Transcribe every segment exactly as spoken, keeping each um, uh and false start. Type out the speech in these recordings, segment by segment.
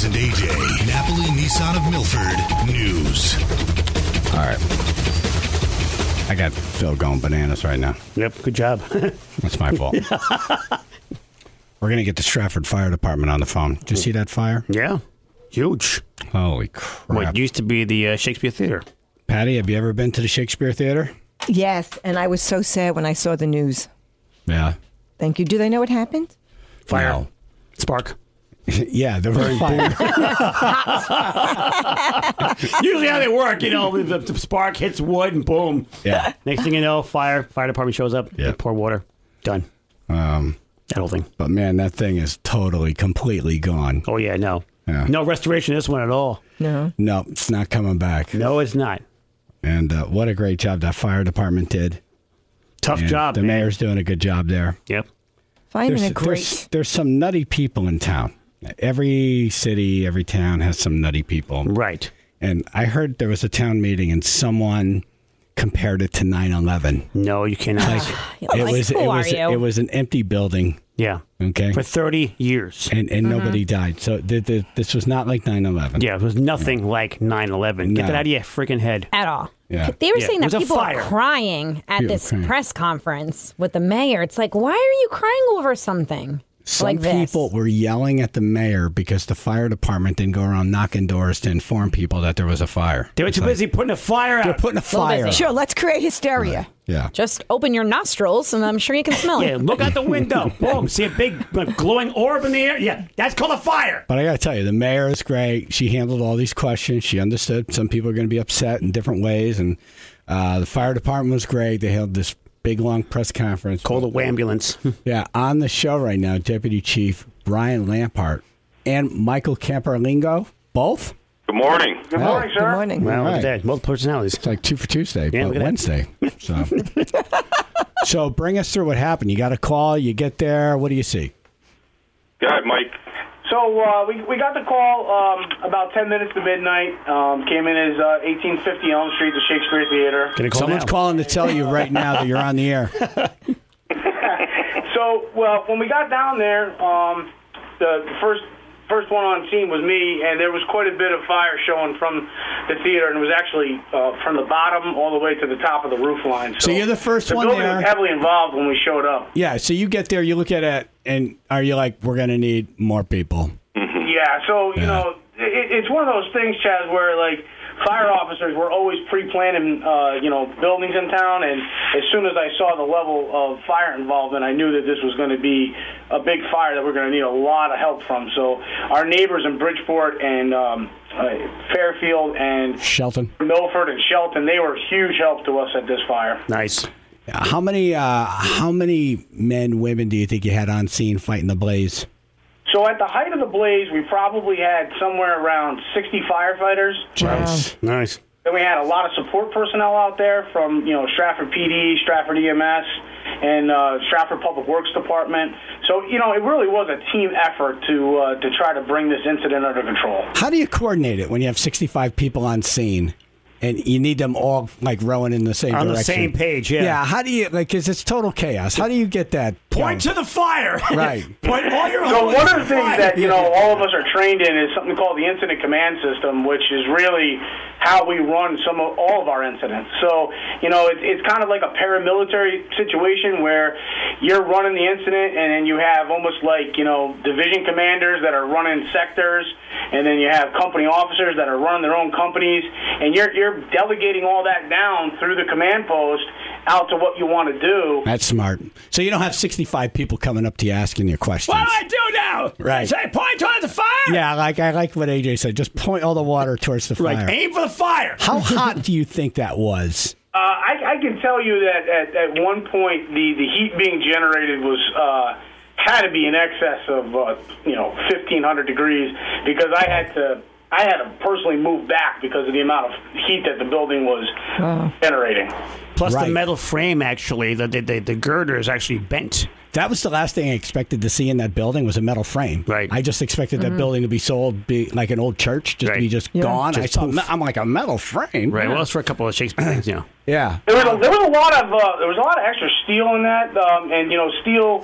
and A J. Napoli Nissan of Milford News. All right. I got Phil going bananas right now. Yep, good job. That's my fault. We're going to get the Stratford Fire Department on the phone. Did you see that fire? Yeah, huge. Holy crap. What used to be the uh, Shakespeare Theater. Patty, have you ever been to the Shakespeare Theater? Yes, and I was so sad when I saw the news. Yeah. Thank you. Do they know what happened? Fire. No. Spark. Yeah, there was fire. Usually how they work, you know, the, the spark hits wood and boom. Yeah. Next thing you know, fire, fire department shows up, Yeah. they pour water, done. Um, that whole thing. But man, that thing is totally, completely gone. Oh, yeah, no. Yeah. No restoration of this one at all. No. No, it's not coming back. No, it's not. And uh, what a great job that fire department did. Tough And job, The man. mayor's doing a good job there. Yep. Finding There's, it great. there's, there's some nutty people in town. Every city, every town has some nutty people. Right. And I heard there was a town meeting and someone compared it to nine eleven. No, you cannot. It Like, was who it are was you? it was an empty building. Yeah. Okay. For thirty years. And and nobody died. So th- th- this was not like nine eleven. Yeah, it was nothing like nine eleven. Get No. that out of your freaking head. At all. Yeah. They were Yeah, saying it that was a people fire. are crying at People this crying. press conference with the mayor. It's like, why are you crying over something Some like this? people were yelling at the mayor because the fire department didn't go around knocking doors to inform people that there was a fire. They were It's too like, busy putting a fire They're out. putting a fire. busy. Sure, let's create hysteria. Yeah. Just open your nostrils, and I'm sure you can smell Yeah, it. look out the window. Boom. See a big uh, glowing orb in the air? Yeah, that's called a fire. But I got to tell you, the mayor is great. She handled all these questions. She understood some people are going to be upset in different ways. And uh, the fire department was great. They held this big, long press conference. Call the ambulance. Yeah, on the show right now, Deputy Chief Brian Lampart and Michael Camperlingo, both. Good morning. Good Hey. morning, Good sir. morning. Well, look Right. at that. Multiple personalities. It's like two for Tuesday, Yeah, but look at that. Wednesday. So. so bring us through what happened. You got a call, you get there, what do you see? Go ahead, Mike. So uh, we we got the call um, about ten minutes to midnight. Um, came in as uh, eighteen fifty Elm Street, the Shakespeare Theater. Can I call Someone's now? calling to tell you right now that you're on the air. So, well, when we got down there, um, the, the first first one on scene was me, and there was quite a bit of fire showing from the theater, and it was actually uh, from the bottom all the way to the top of the roof line. So you're the first the one building there. was heavily involved when we showed up. Yeah, so you get there, you look at it, and are you like, we're going to need more people? Yeah, so, you Yeah. know, it, it's one of those things, Chaz, where, like, fire officers were always pre-planning, uh, you know, buildings in town, and as soon as I saw the level of fire involvement, I knew that this was going to be a big fire that we're going to need a lot of help from. So our neighbors in Bridgeport and um, uh, Fairfield and Shelton? Milford and Shelton, they were huge help to us at this fire. Nice. How many uh, how many men, women do you think you had on scene fighting the blaze? So at the height of the blaze, we probably had somewhere around sixty firefighters. Jeez. Nice. Then we had a lot of support personnel out there from, you know, Stratford P D, Stratford E M S, and uh, Stratford Public Works Department. So, you know, it really was a team effort to uh, to try to bring this incident under control. How do you coordinate it when you have sixty-five people on scene and you need them all like rowing in the same On direction? the same page, yeah. Yeah, how do you, like, because it's total chaos. How do you get that? Point going? to the fire. Right. Point all your So hose one to of the things fire. that, you know, all of us are trained in is something called the Incident Command System, which is really how we run some of all of our incidents. So, you know, it's, it's kind of like a paramilitary situation where you're running the incident and then you have almost like, you know, division commanders that are running sectors, and then you have company officers that are running their own companies, and you're, you're delegating all that down through the command post out to what you want to do. That's smart. So you don't have sixty-five people coming up to you asking you questions. What do I do now? Right. Say, point towards the fire? Yeah, like I like what A J said. Just point all the water towards the fire. Right. Aim for the fire. How hot do you think that was? Uh, I, I can tell you that at, at one point the, the heat being generated was uh, had to be in excess of uh, you know fifteen hundred degrees, because I had to I had to personally move back because of the amount of heat that the building was Wow. generating. Plus Right. the metal frame, actually, the, the, the, the girder is actually bent. That was the last thing I expected to see in that building was a metal frame. Right. I just expected that building to be sold, be like an old church, just to be Right. just Yeah. gone. Just I saw. poof. me- I'm like a metal frame. Right. Well, it's for a couple of Shakespeare things, you know. Yeah. There was a, there was a lot of uh, there was a lot of extra steel in that, um, and you know steel.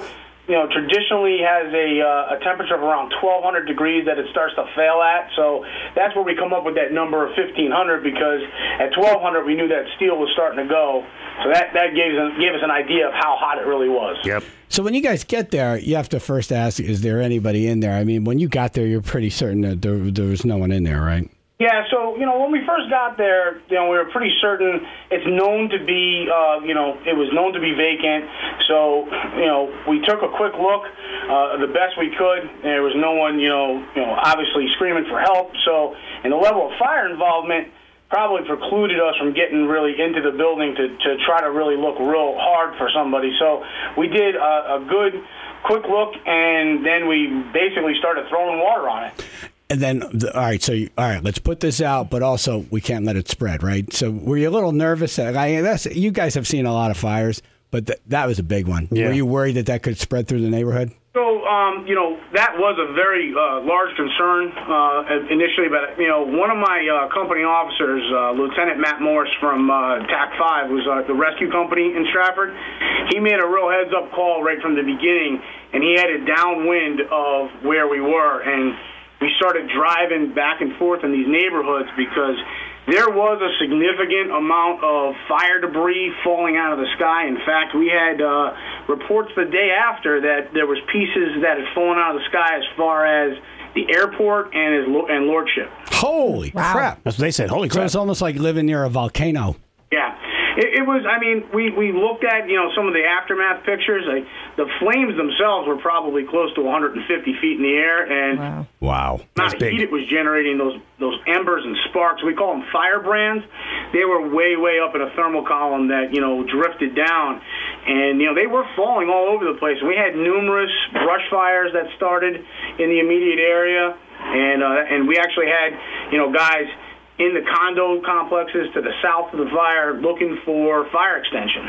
you know, traditionally has a, uh, a temperature of around twelve hundred degrees that it starts to fail at. So that's where we come up with that number of fifteen hundred, because at twelve hundred we knew that steel was starting to go. So that, that gave us, gave us an idea of how hot it really was. Yep. So when you guys get there, you have to first ask, is there anybody in there? I mean, when you got there, you're pretty certain that there, there was no one in there, right? Yeah, so, you know, when we first got there, you know, we were pretty certain it's known to be, uh, you know, it was known to be vacant. So, you know, we took a quick look, uh, the best we could, and there was no one, you know, you know, obviously screaming for help. So, and the level of fire involvement probably precluded us from getting really into the building to, to try to really look real hard for somebody. So we did a, a good, quick look, and then we basically started throwing water on it. And then, the, all right, so, you, all right, let's put this out, but also we can't let it spread, right? So were you a little nervous? That, I, that's, you guys have seen a lot of fires, but th- that was a big one. Yeah. Were you worried that that could spread through the neighborhood? So, um, you know, that was a very uh, large concern uh, initially, but, you know, one of my uh, company officers, uh, Lieutenant Matt Morris from uh, T A C five, was uh, the rescue company in Stratford. He made a real heads-up call right from the beginning, and he had it downwind of where we were, and we started driving back and forth in these neighborhoods because there was a significant amount of fire debris falling out of the sky. In fact, we had uh, reports the day after that there was pieces that had fallen out of the sky as far as the airport and his lo- and Lordship. Holy Wow. crap. That's what they said. Holy So crap. it's almost like living near a volcano. Yeah. It, it was, I mean, we, we looked at, you know, some of the aftermath pictures. Like, the flames themselves were probably close to one hundred fifty feet in the air, and Wow. Wow. the That's big. heat it was generating, those those embers and sparks, we call them firebrands. They were way, way up in a thermal column that, you know, drifted down. And, you know, they were falling all over the place. And we had numerous brush fires that started in the immediate area. And, uh, and we actually had, you know, guys in the condo complexes to the south of the fire looking for fire extension.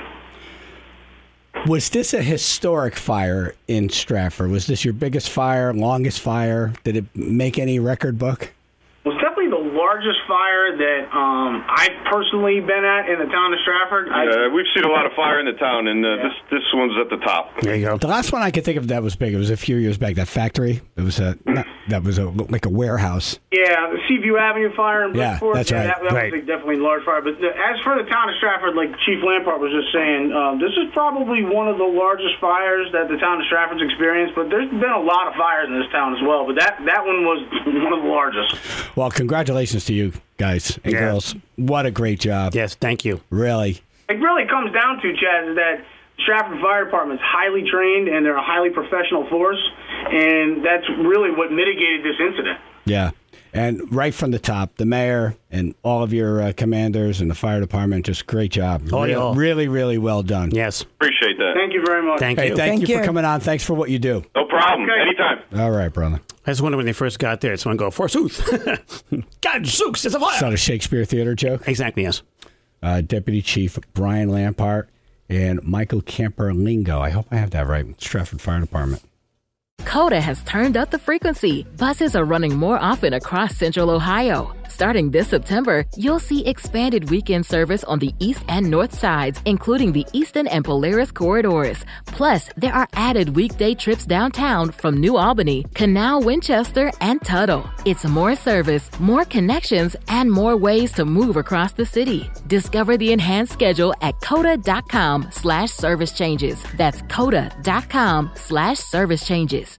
Was this a historic fire in Stratford? Was this your biggest fire, longest fire? Did it make any record book? It was definitely the largest fire that um, I've personally been at in the town of Stratford. I, Uh, we've seen a lot of fire in the town, and uh, Yeah. this this one's at the top. There you go. The last one I could think of that was big. It was a few years back. That factory. It was a not, that was a like a warehouse. Yeah, the Seaview Avenue fire in Yeah, Bridgeport. that's right. That, that Right. was a definitely a large fire. But the, as for the town of Stratford, like Chief Lampart was just saying, um, this is probably one of the largest fires that the town of Stratford's experienced. But there's been a lot of fires in this town as well. But that, that one was one of the largest. Well, congratulations to you guys and Yeah. girls. What a great job. Yes, thank you. Really. It really comes down to, Chaz, is that Stratford Fire Department is highly trained and they're a highly professional force. And that's really what mitigated this incident. Yeah. And right from the top, the mayor and all of your uh, commanders and the fire department, just great job. Oh, Re- yeah. Really, really well done. Yes. Appreciate that. Thank you very much. Thank Hey, you. thank, Thank you for you. coming on. Thanks for what you do. No problem. Okay. Anytime. All right, brother. I just wondered when they first got there, someone go, forsooth. God, Zooks, it's a fire. Is that a Shakespeare Theater joke? Exactly, yes. Uh, Deputy Chief Brian Lampart and Michael Camperlingo. I hope I have that right. Stratford Fire Department. Coda has turned up the frequency. Buses are running more often across Central Ohio. Starting this September, you'll see expanded weekend service on the east and north sides, including the Eastern and Polaris corridors. Plus, there are added weekday trips downtown from New Albany, Canal, Winchester, and Tuttle. It's more service, more connections, and more ways to move across the city. Discover the enhanced schedule at coda.com slash service changes. That's coda.com slash service changes.